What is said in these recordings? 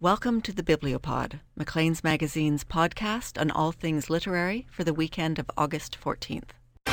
Welcome to the Bibliopod, Maclean's Magazine's podcast on all things literary for the weekend of August 14th.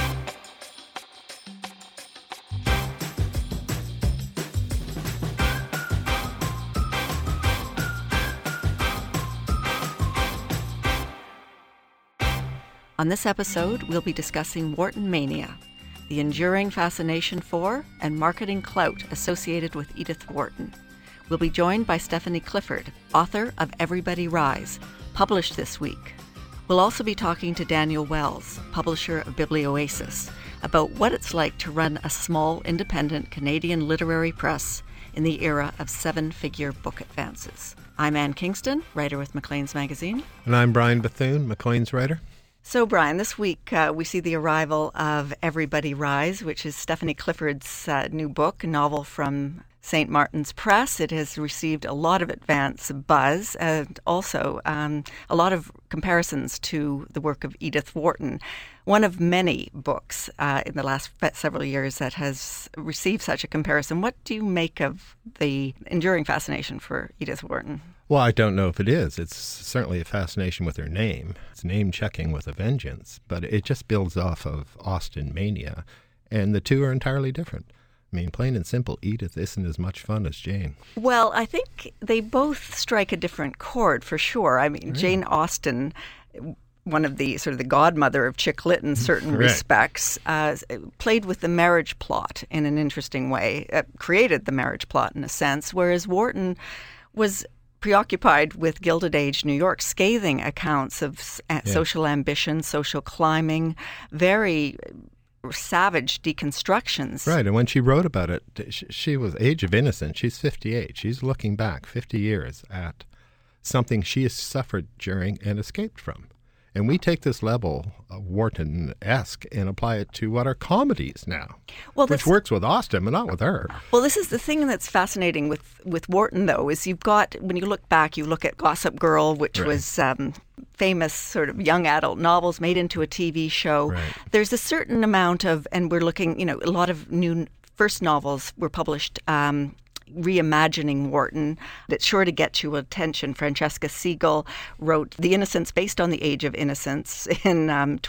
On this episode, we'll be discussing Wharton Mania, the enduring fascination for and marketing clout associated with Edith Wharton. We'll be joined by Stephanie Clifford, author of Everybody Rise, published this week. We'll also be talking to Daniel Wells, publisher of Biblioasis, about what it's like to run a small, independent Canadian literary press in the era of seven-figure book advances. I'm Anne Kingston, writer with Maclean's Magazine. And I'm Brian Bethune, Maclean's writer. So, Brian, this week we see the arrival of Everybody Rise, which is Stephanie Clifford's new book, a novel from St. Martin's Press. It has received a lot of advance buzz and also a lot of comparisons to the work of Edith Wharton. One of many books in the last several years that has received such a comparison. What do you make of the enduring fascination for Edith Wharton? Well, I don't know if it is. It's certainly a fascination with her name. It's name-checking with a vengeance, but it just builds off of Austen Mania, and the two are entirely different. I mean, plain and simple, Edith isn't as much fun as Jane. Well, I think they both strike a different chord, for sure. I mean, Jane Austen, one of the sort of the godmother of chick lit in certain respects, played with the marriage plot in an interesting way, created the marriage plot in a sense, whereas Wharton was preoccupied with Gilded Age New York, scathing accounts of social ambition, social climbing, very savage deconstructions. Right, and when she wrote about it, she was Age of Innocence. She's 58. She's looking back 50 years at something she has suffered during and escaped from. And we take this level of Wharton-esque and apply it to what are comedies now, which works with Austen, but not with her. Well, this is the thing that's fascinating with Wharton, though, is you've got, when you look back, you look at Gossip Girl, which was famous sort of young adult novels made into a TV show. Right. There's a certain amount of, and we're looking, a lot of new first novels were published reimagining Wharton. That's sure to get you attention. Francesca Siegel wrote The Innocents based on the Age of Innocence in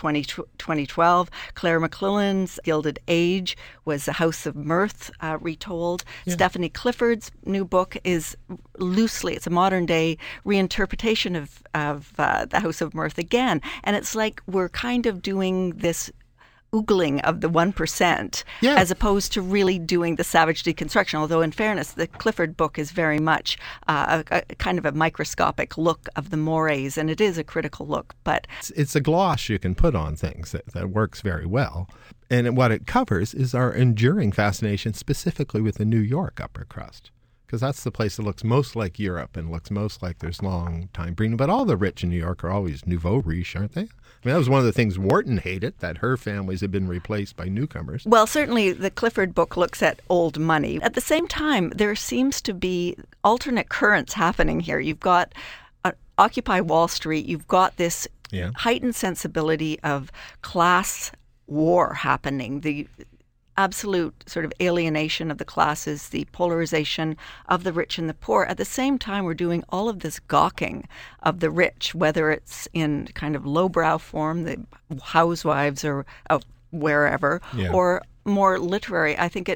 2012. Claire McClellan's Gilded Age was The House of Mirth retold. Yeah. Stephanie Clifford's new book is loosely, it's a modern day reinterpretation of The House of Mirth again. And it's like we're kind of doing this oogling of the 1%, as opposed to really doing the savage deconstruction. Although, in fairness, the Clifford book is very much a kind of a microscopic look of the mores, and it is a critical look. But it's a gloss you can put on things that works very well. And what it covers is our enduring fascination specifically with the New York upper crust, because that's the place that looks most like Europe and looks most like there's long time breeding. But all the rich in New York are always nouveau riche, aren't they? I mean, that was one of the things Wharton hated, that her families had been replaced by newcomers. Well, certainly the Clifford book looks at old money. At the same time, there seems to be alternate currents happening here. You've got Occupy Wall Street. You've got this heightened sensibility of class war happening, the absolute sort of alienation of the classes, the polarization of the rich and the poor. At the same time, we're doing all of this gawking of the rich, whether it's in kind of lowbrow form, the housewives or wherever, or more literary. I think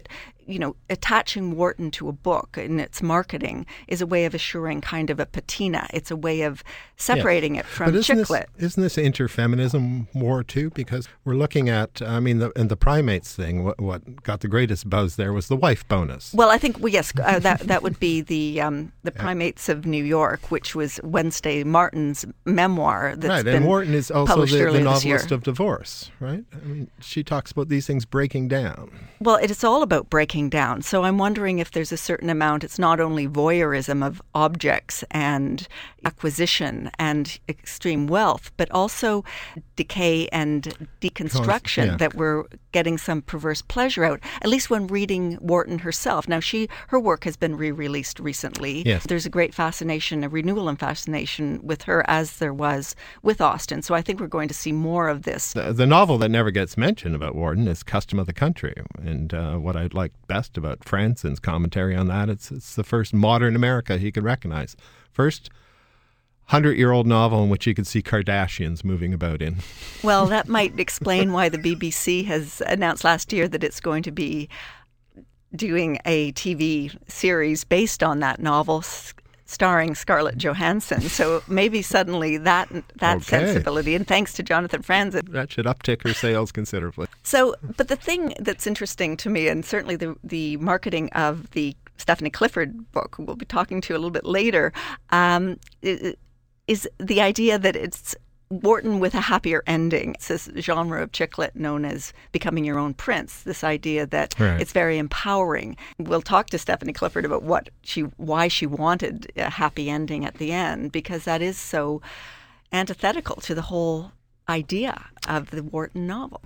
attaching Wharton to a book in its marketing is a way of assuring kind of a patina. It's a way of separating it from chick lit. Isn't this interfeminism war too? Because we're looking at, the primates thing, what got the greatest buzz there was the wife bonus. Well, I think, that would be the Primates of New York, which was Wednesday Martin's memoir that's been and Wharton is also the novelist of divorce, right? I mean, she talks about these things breaking down. Well, it's all about breaking down. So I'm wondering if there's a certain amount, it's not only voyeurism of objects and acquisition and extreme wealth, but also decay and deconstruction that we're getting some perverse pleasure out, at least when reading Wharton herself. Now, her work has been re-released recently. Yes. There's a great fascination, a renewal and fascination with her as there was with Austen. So I think we're going to see more of this. The novel that never gets mentioned about Wharton is Custom of the Country. And what I'd like best about Franson's commentary on that. It's the first modern America he could recognize. First 100-year-old novel in which you could see Kardashians moving about in. Well, that might explain why the BBC has announced last year that it's going to be doing a TV series based on that novel starring Scarlett Johansson. So maybe suddenly that sensibility, and thanks to Jonathan Franzen, that should uptick her sales considerably. So, but the thing that's interesting to me, and certainly the marketing of the Stephanie Clifford book, who we'll be talking to a little bit later, is the idea that it's Wharton with a happier ending. It's this genre of chick lit known as becoming your own prince, this idea that it's very empowering. We'll talk to Stephanie Clifford about why she wanted a happy ending at the end, because that is so antithetical to the whole idea of the Wharton novel.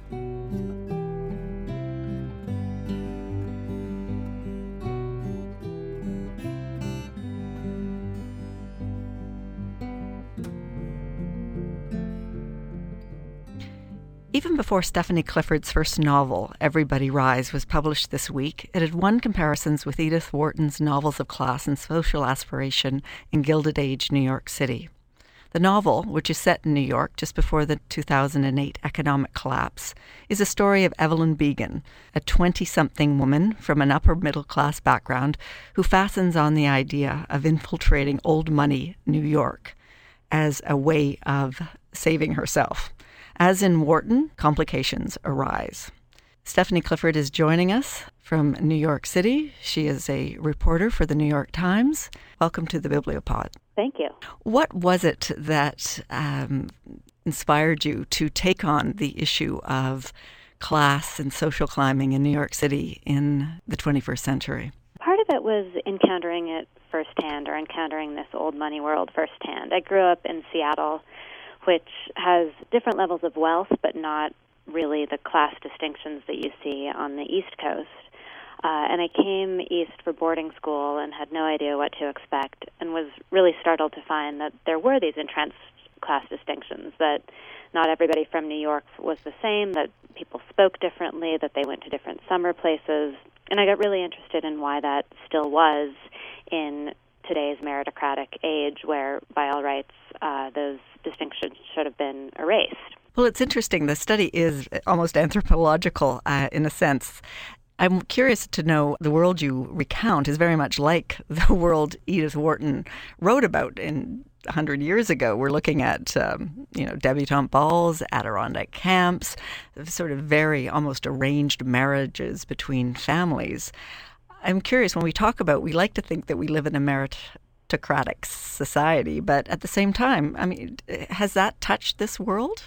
Even before Stephanie Clifford's first novel, Everybody Rise, was published this week, it had won comparisons with Edith Wharton's novels of class and social aspiration in Gilded Age New York City. The novel, which is set in New York just before the 2008 economic collapse, is a story of Evelyn Began, a 20-something woman from an upper-middle-class background who fastens on the idea of infiltrating old money New York as a way of saving herself. As in Wharton, complications arise. Stephanie Clifford is joining us from New York City. She is a reporter for the New York Times. Welcome to the Bibliopod. Thank you. What was it that inspired you to take on the issue of class and social climbing in New York City in the 21st century? Part of it was encountering it firsthand, or encountering this old money world firsthand. I grew up in Seattle, which has different levels of wealth, but not really the class distinctions that you see on the East Coast. And I came east for boarding school and had no idea what to expect, and was really startled to find that there were these entrenched class distinctions, that not everybody from New York was the same, that people spoke differently, that they went to different summer places. And I got really interested in why that still was in today's meritocratic age, where by all rights those distinctions should have been erased. Well, it's interesting. The study is almost anthropological in a sense. I'm curious to know, the world you recount is very much like the world Edith Wharton wrote about 100 years ago. We're looking at, debutante balls, Adirondack camps, sort of very almost arranged marriages between families. I'm curious, when we talk about, we like to think that we live in a meritocratic society, but at the same time, I mean, has that touched this world?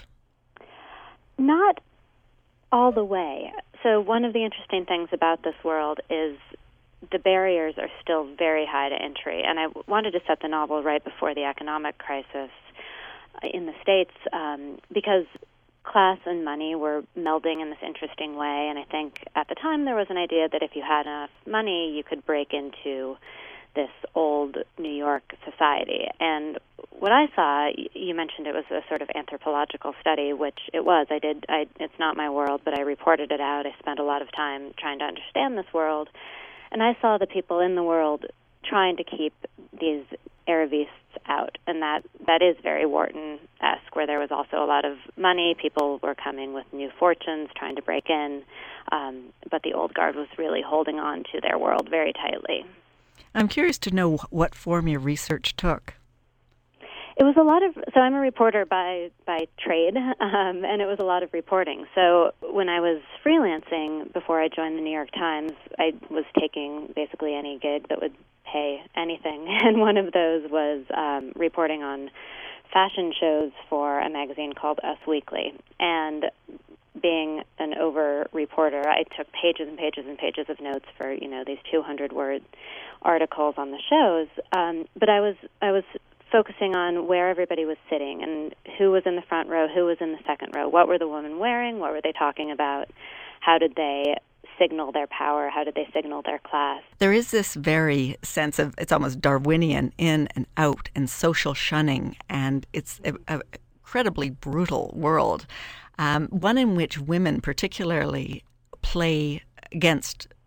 Not all the way. So one of the interesting things about this world is the barriers are still very high to entry. And I wanted to set the novel right before the economic crisis in the States because class and money were melding in this interesting way. And I think at the time there was an idea that if you had enough money, you could break into this old New York society. And what I saw, you mentioned it was a sort of anthropological study, which it was. It's not my world, but I reported it out. I spent a lot of time trying to understand this world. And I saw the people in the world trying to keep these Aravistes out. And that is very Wharton-esque, where there was also a lot of money. People were coming with new fortunes, trying to break in. But the old guard was really holding on to their world very tightly. I'm curious to know what form your research took. It was a lot of, so I'm a reporter by trade, and it was a lot of reporting. So when I was freelancing before I joined the New York Times, I was taking basically any gig that would pay anything, and one of those was reporting on fashion shows for a magazine called Us Weekly. And being an over-reporter, I took pages and pages and pages of notes for, these 200-word articles on the shows. But I was focusing on where everybody was sitting and who was in the front row, who was in the second row. What were the women wearing? What were they talking about? How did they signal their power? How did they signal their class? There is this very sense of, it's almost Darwinian, in and out and social shunning, and it's an incredibly brutal world. One in which women particularly play against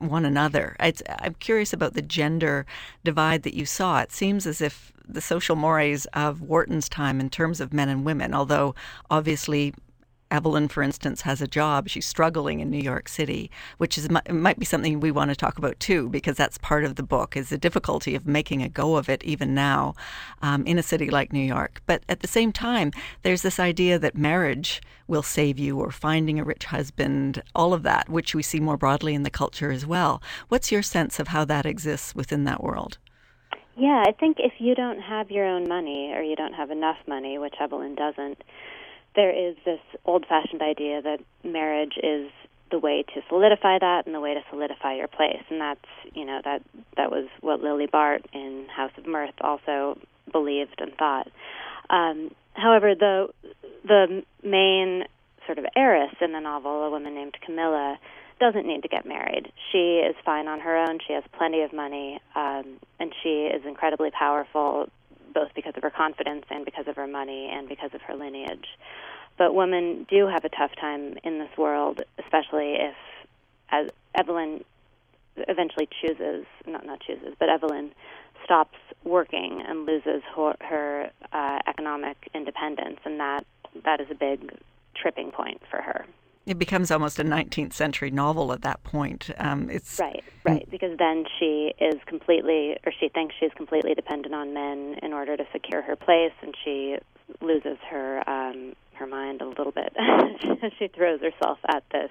one another. I'm curious about the gender divide that you saw. It seems as if the social mores of Wharton's time in terms of men and women, although obviously Evelyn, for instance, has a job. She's struggling in New York City, which might be something we want to talk about too, because that's part of the book, is the difficulty of making a go of it even now in a city like New York. But at the same time, there's this idea that marriage will save you, or finding a rich husband, all of that, which we see more broadly in the culture as well. What's your sense of how that exists within that world? Yeah, I think if you don't have your own money, or you don't have enough money, which Evelyn doesn't, there is this old-fashioned idea that marriage is the way to solidify that and the way to solidify your place. And that's, that was what Lily Bart in House of Mirth also believed and thought. However, the main sort of heiress in the novel, a woman named Camilla, doesn't need to get married. She is fine on her own. She has plenty of money, and she is incredibly powerful, both because of her confidence and because of her money and because of her lineage. But women do have a tough time in this world, especially if, as Evelyn eventually but Evelyn stops working and loses her economic independence, and that is a big tripping point for her. It becomes almost a 19th century novel at that point. It's right, because then she thinks she's completely dependent on men in order to secure her place, and she loses her mind a little bit. She throws herself at this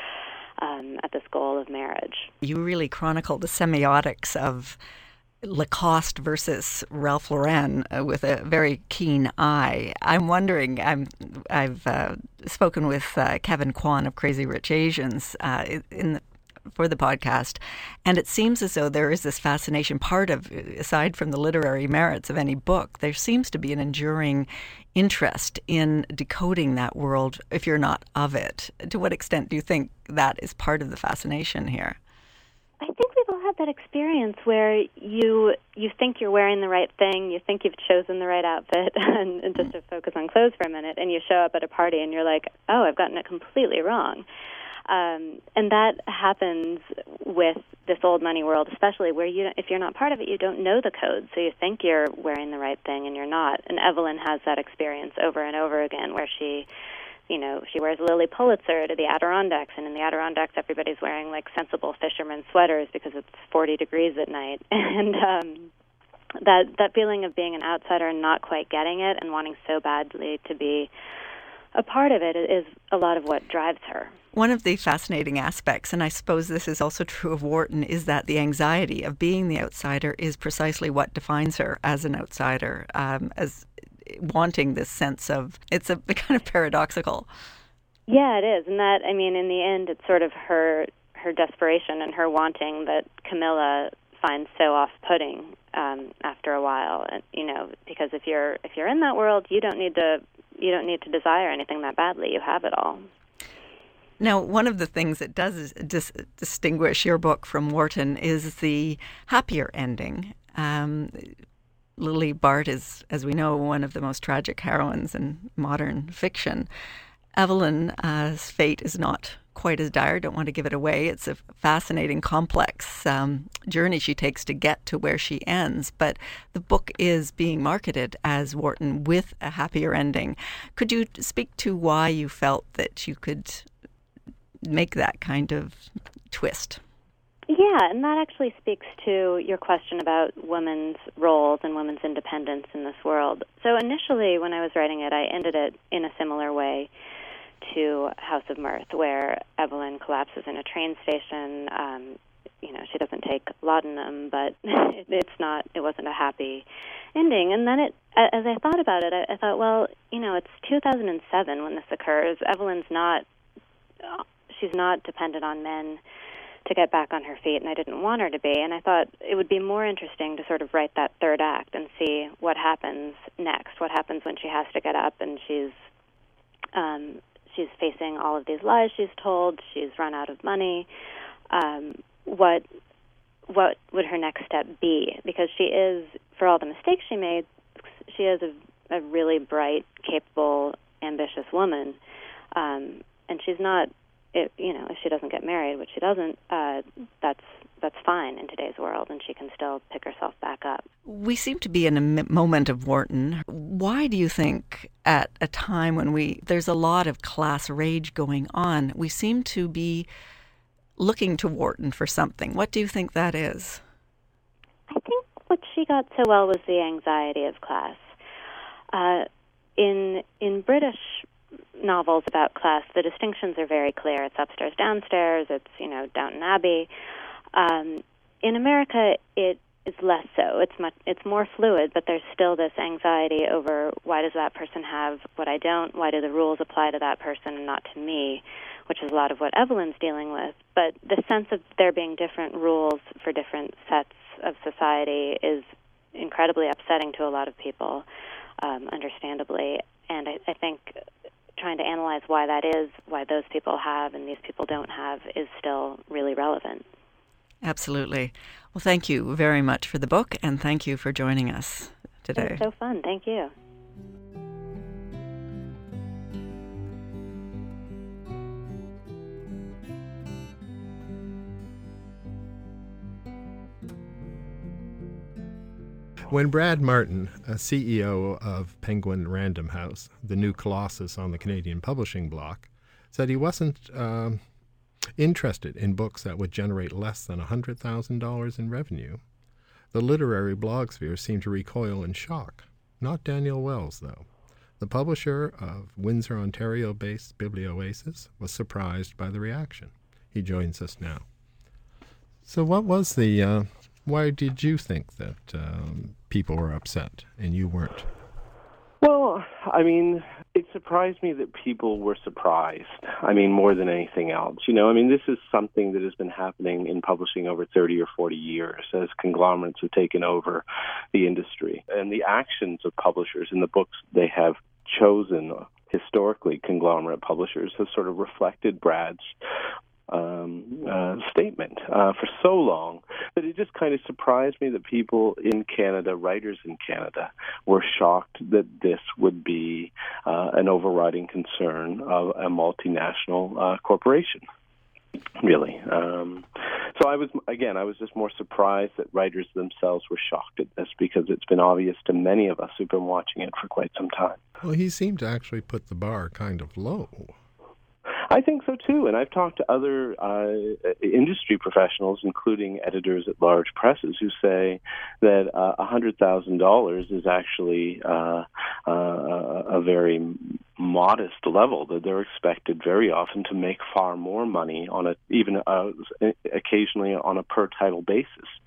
goal of marriage. You really chronicle the semiotics of Lacoste versus Ralph Lauren with a very keen eye. I'm wondering, I've spoken with Kevin Kwan of Crazy Rich Asians for the podcast, and it seems as though there is this fascination, aside from the literary merits of any book, there seems to be an enduring interest in decoding that world if you're not of it. To what extent do you think that is part of the fascination here? I think we've all had that experience where you think you're wearing the right thing, you think you've chosen the right outfit, and just to focus on clothes for a minute, and you show up at a party and you're like, oh, I've gotten it completely wrong. And that happens with this old money world, especially where if you're not part of it, you don't know the code, so you think you're wearing the right thing and you're not. And Evelyn has that experience over and over again, where she wears Lily Pulitzer to the Adirondacks, and in the Adirondacks everybody's wearing like sensible fisherman sweaters because it's 40 degrees at night. And that feeling of being an outsider and not quite getting it and wanting so badly to be a part of it is a lot of what drives her. One of the fascinating aspects, and I suppose this is also true of Wharton, is that the anxiety of being the outsider is precisely what defines her as an outsider, as wanting this sense of, it's a kind of paradoxical. Yeah, it is. And that, I mean, in the end, it's sort of her desperation and her wanting that Camilla finds so off-putting after a while. And, because if you're in that world, you don't need to desire anything that badly. You have it all. Now, one of the things that does distinguish your book from Wharton is the happier ending. Lily Bart is, as we know, one of the most tragic heroines in modern fiction. Evelyn's fate is not quite as dire. Don't want to give it away. It's a fascinating, complex journey she takes to get to where she ends. But the book is being marketed as Wharton with a happier ending. Could you speak to why you felt that you could make that kind of twist? Yeah, and that actually speaks to your question about women's roles and women's independence in this world. So initially, when I was writing it, I ended it in a similar way to House of Mirth, where Evelyn collapses in a train station. She doesn't take laudanum, but it wasn't a happy ending. And then as I thought about it, I thought, well, it's 2007 when this occurs. She's not dependent on men to get back on her feet, and I didn't want her to be. And I thought it would be more interesting to sort of write that third act and see what happens next, what happens when she has to get up and she's facing all of these lies she's told, she's run out of money. What would her next step be? Because she is, for all the mistakes she made, she is a really bright, capable, ambitious woman, and she's not if she doesn't get married, which she doesn't, that's fine in today's world, and she can still pick herself back up. We seem to be in a moment of Wharton. Why do you think, at a time when there's a lot of class rage going on, we seem to be looking to Wharton for something? What do you think that is? I think what she got so well was the anxiety of class. In British novels about class, the distinctions are very clear. It's upstairs, downstairs. It's Downton Abbey. In America, it is less so. It's more fluid, but there's still this anxiety over why does that person have what I don't? Why do the rules apply to that person and not to me? Which is a lot of what Evelyn's dealing with. But the sense of there being different rules for different sets of society is incredibly upsetting to a lot of people, understandably. And I think trying to analyze why that is, why those people have and these people don't have, is still really relevant. Absolutely. Well, thank you very much for the book, and thank you for joining us today. It was so fun. Thank you. When Brad Martin, a CEO of Penguin Random House, the new colossus on the Canadian publishing block, said he wasn't interested in books that would generate less than $100,000 in revenue, the literary blogosphere seemed to recoil in shock. Not Daniel Wells, though. The publisher of Windsor, Ontario-based Biblioasis was surprised by the reaction. He joins us now. So what was why did you think that people were upset and you weren't? Well, I mean, it surprised me that people were surprised. I mean, more than anything else. This is something that has been happening in publishing over 30 or 40 years as conglomerates have taken over the industry. And the actions of publishers in the books they have chosen, historically conglomerate publishers, have sort of reflected Brad's statement for so long that it just kind of surprised me that people in Canada, writers in Canada, were shocked that this would be an overriding concern of a multinational corporation. Really. So I was just more surprised that writers themselves were shocked at this, because it's been obvious to many of us who've been watching it for quite some time. Well, he seemed to actually put the bar kind of low. I think so, too. And I've talked to other industry professionals, including editors at large presses, who say that $100,000 is actually a very modest level, that they're expected very often to make far more money on occasionally on a per title basis.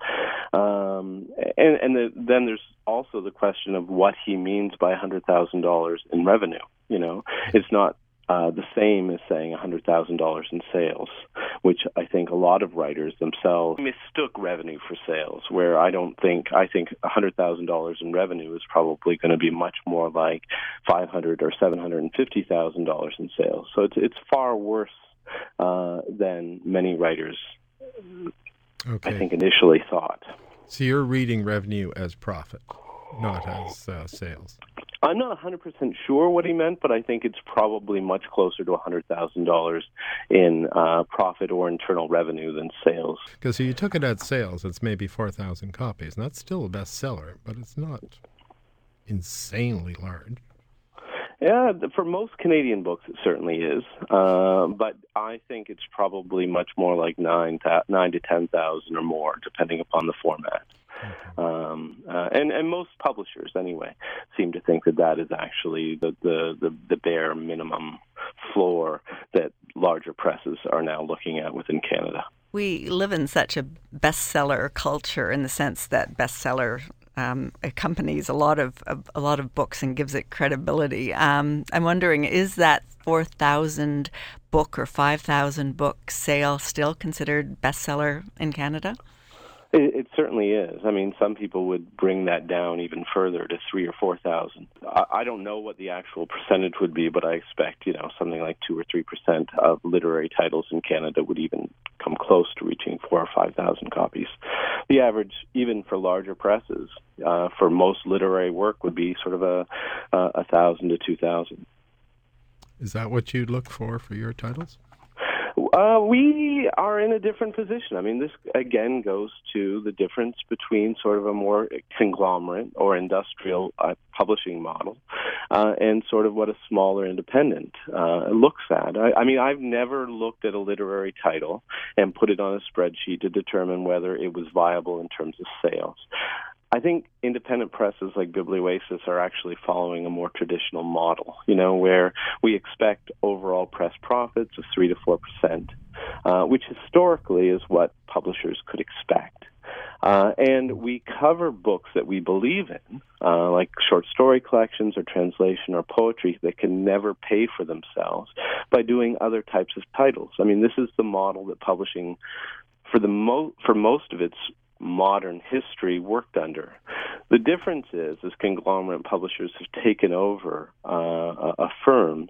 Then there's also the question of what he means by $100,000 in revenue. It's not the same as saying $100,000 in sales, which I think a lot of writers themselves mistook revenue for sales, where I think $100,000 in revenue is probably going to be much more like $500,000 or $750,000 in sales. So it's far worse than many writers, I think, initially thought. So you're reading revenue as profit, not as sales. I'm not 100% sure what he meant, but I think it's probably much closer to $100,000 in profit or internal revenue than sales. Because you took it at sales, it's maybe 4,000 copies, and that's still a bestseller, but it's not insanely large. Yeah, for most Canadian books, it certainly is. But I think it's probably much more like 9 to 10,000 or more, depending upon the format. And most publishers, anyway, seem to think that is actually the bare minimum floor that larger presses are now looking at within Canada. We live in such a bestseller culture, in the sense that bestseller accompanies a lot of books and gives it credibility. I'm wondering, is that 4,000 book or 5,000 book sale still considered bestseller in Canada? It certainly is. I mean, some people would bring that down even further to 3,000 or 4,000. I don't know what the actual percentage would be, but I expect, something like 2 or 3% of literary titles in Canada would even come close to reaching 4,000 or 5,000 copies. The average, even for larger presses, for most literary work would be sort of 1,000 to 2,000. Is that what you look for your titles? We are in a different position. I mean, this again goes to the difference between sort of a more conglomerate or industrial publishing model and sort of what a smaller independent looks at. I mean, I've never looked at a literary title and put it on a spreadsheet to determine whether it was viable in terms of sales. I think independent presses like Biblioasis are actually following a more traditional model, where we expect overall press profits of 3 to 4%, which historically is what publishers could expect. And we cover books that we believe in, like short story collections or translation or poetry that can never pay for themselves by doing other types of titles. I mean, this is the model that publishing, for most of its modern history, worked under. The difference is conglomerate publishers have taken over firms.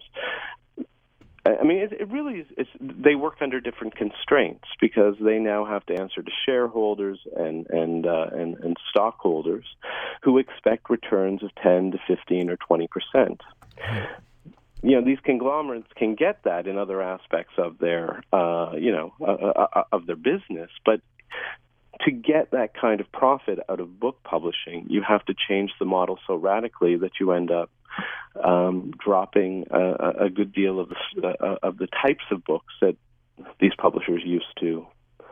I mean, it really is. They work under different constraints because they now have to answer to shareholders and stockholders who expect returns of 10 to 15 or 20%. These conglomerates can get that in other aspects of their, of their business, but to get that kind of profit out of book publishing, you have to change the model so radically that you end up dropping a good deal of the types of books that these publishers used to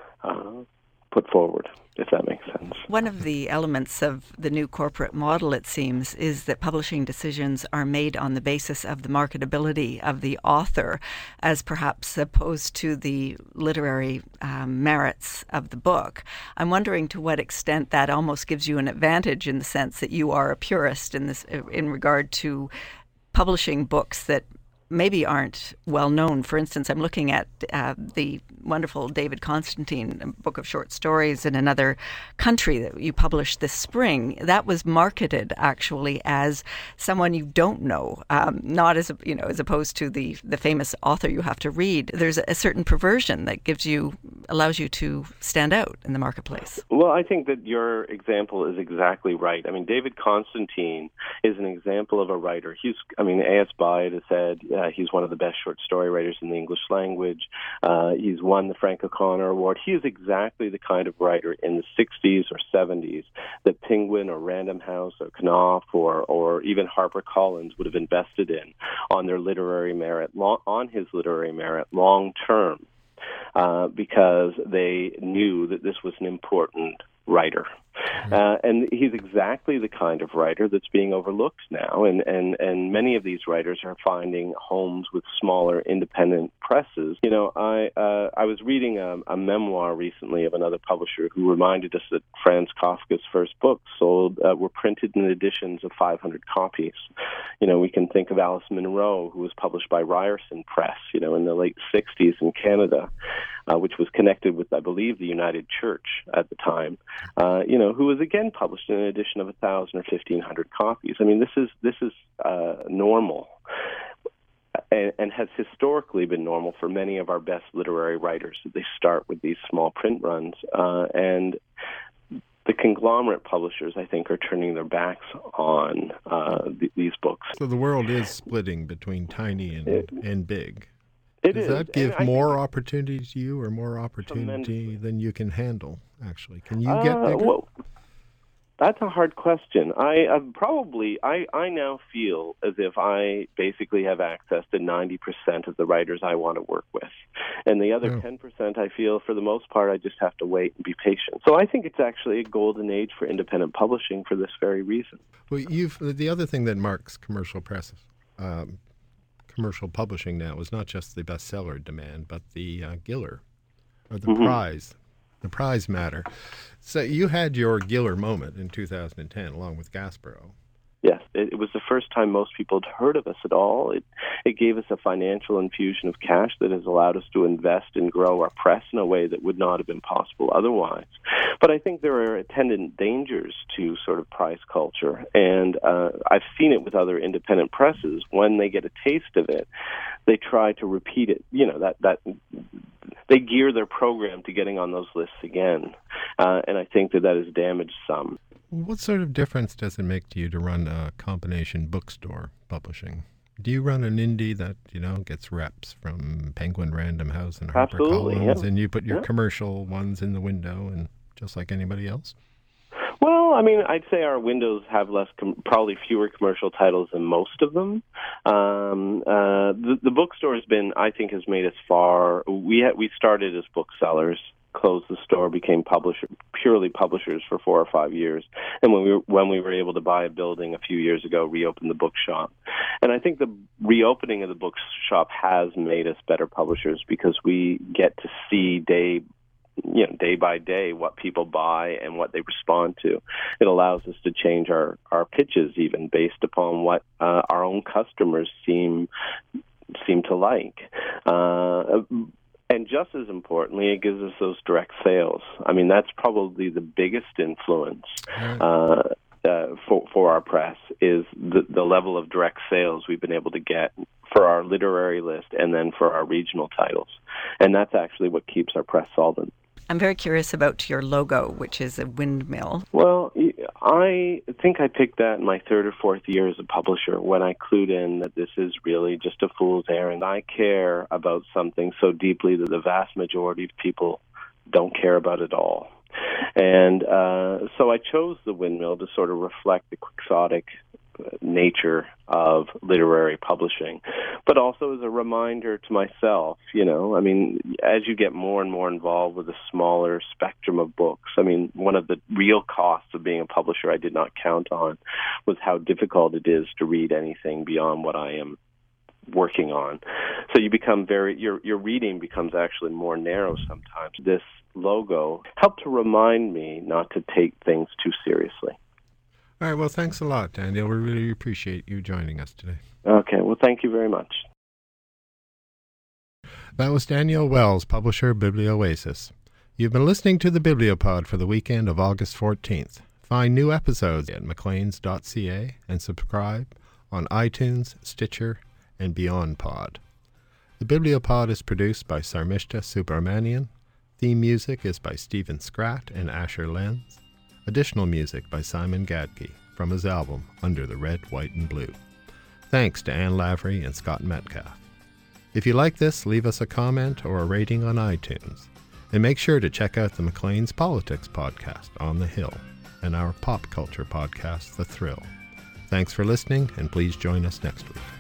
put forward, if that makes sense. One of the elements of the new corporate model, it seems, is that publishing decisions are made on the basis of the marketability of the author, as perhaps opposed to the literary merits of the book. I'm wondering to what extent that almost gives you an advantage in the sense that you are a purist in regard to publishing books that maybe aren't well known. For instance, I'm looking at the wonderful David Constantine book of short stories in another country that you published this spring. That was marketed actually as someone you don't know, not as as opposed to the famous author you have to read. There's a certain perversion that allows you to stand out in the marketplace. Well, I think that your example is exactly right. I mean, David Constantine is an example of a writer. A.S. Byatt has said he's one of the best short story writers in the English language. He's won the Frank O'Connor Award. He is exactly the kind of writer in the 60s or 70s that Penguin or Random House or Knopf or even HarperCollins would have invested in on their literary merit, on his literary merit long term, because they knew that this was an important writer. And he's exactly the kind of writer that's being overlooked now, and many of these writers are finding homes with smaller independent presses. I was reading a memoir recently of another publisher who reminded us that Franz Kafka's first books were printed in editions of 500 copies. We can think of Alice Munro, who was published by Ryerson Press, in the late 60s in Canada, which was connected with, I believe, the United Church at the time, who was again published in an edition of 1,000 or 1,500 copies. I mean, this is normal, and has historically been normal for many of our best literary writers. They start with these small print runs, and the conglomerate publishers, I think, are turning their backs on these books. So the world is splitting between tiny and big. Does that give more opportunity to you, or more opportunity than you can handle, actually? Can you get bigger? Well, that's a hard question. I now feel as if I basically have access to 90% of the writers I want to work with. And the other 10%, I feel, for the most part, I just have to wait and be patient. So I think it's actually a golden age for independent publishing for this very reason. Well, the other thing that marks commercial presses, commercial publishing now, is not just the bestseller demand, but the Giller, or the prize. The prize matter. So you had your Giller moment in 2010 along with Gaspereau. Yes, it was the first time most people had heard of us at all. It gave us a financial infusion of cash that has allowed us to invest and grow our press in a way that would not have been possible otherwise. But I think there are attendant dangers to sort of prize culture, and I've seen it with other independent presses. When they get a taste of it, they try to repeat it. That they gear their program to getting on those lists again, and I think that has damaged some. What sort of difference does it make to you to run a combination bookstore publishing Do you run an indie that, gets reps from Penguin Random House and HarperCollins, yeah. and you put your commercial ones in the window, and just like anybody else? Well, I mean, I'd say our windows have probably fewer commercial titles than most of them. The bookstore has made us far. We started as booksellers, closed the store, became purely publishers for 4 or 5 years, and when we were able to buy a building a few years ago, reopened the bookshop. And I think the reopening of the bookshop has made us better publishers because we get to see day by day what people buy and what they respond to. It allows us to change our pitches even based upon what our own customers seem to like. And just as importantly, it gives us those direct sales. I mean, that's probably the biggest influence for our press is the level of direct sales we've been able to get for our literary list and then for our regional titles. And that's actually what keeps our press solvent. I'm very curious about your logo, which is a windmill. Well, I think I picked that in my 3rd or 4th year as a publisher when I clued in that this is really just a fool's errand. I care about something so deeply that the vast majority of people don't care about it all. And so I chose the windmill to sort of reflect the quixotic nature of literary publishing, but also as a reminder to myself, I mean, as you get more and more involved with a smaller spectrum of books, I mean, one of the real costs of being a publisher I did not count on was how difficult it is to read anything beyond what I am working on. So you become your reading becomes actually more narrow sometimes. This logo helped to remind me not to take things too seriously. All right, well, thanks a lot, Daniel. We really appreciate you joining us today. Okay, well, thank you very much. That was Daniel Wells, publisher, Biblioasis. You've been listening to the Bibliopod for the weekend of August 14th. Find new episodes at macleans.ca and subscribe on iTunes, Stitcher, and Beyond Pod. The Bibliopod is produced by Sarmishta Subramanian. Theme music is by Stephen Scratt and Asher Lenz. Additional music by Simon Gadke from his album Under the Red, White, and Blue. Thanks to Anne Lavery and Scott Metcalf. If you like this, leave us a comment or a rating on iTunes. And make sure to check out the Maclean's Politics podcast, On the Hill, and our pop culture podcast, The Thrill. Thanks for listening, and please join us next week.